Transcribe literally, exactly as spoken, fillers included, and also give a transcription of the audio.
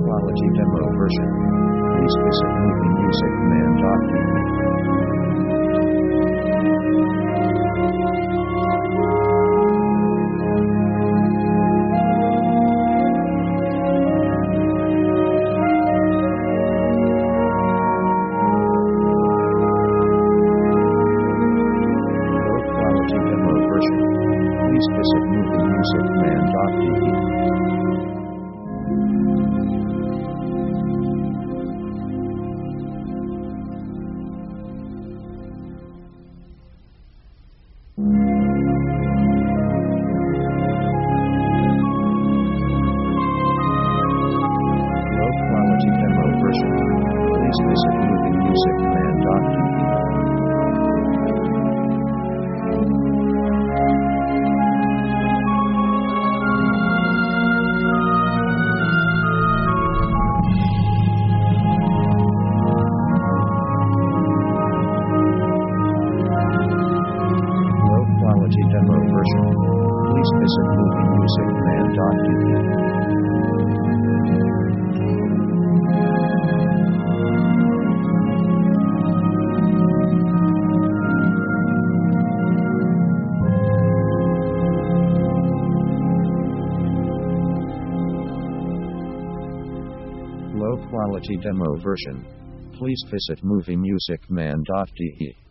quality demo version. Please visit movie music man dot t v. Low quality demo version. Please visit movie music man dot t v. Low quality demo version. Please visit movie music man dot t v. Low quality demo version. Please visit movie music man dot t v. Low quality demo version. Please visit movie music man dot t v.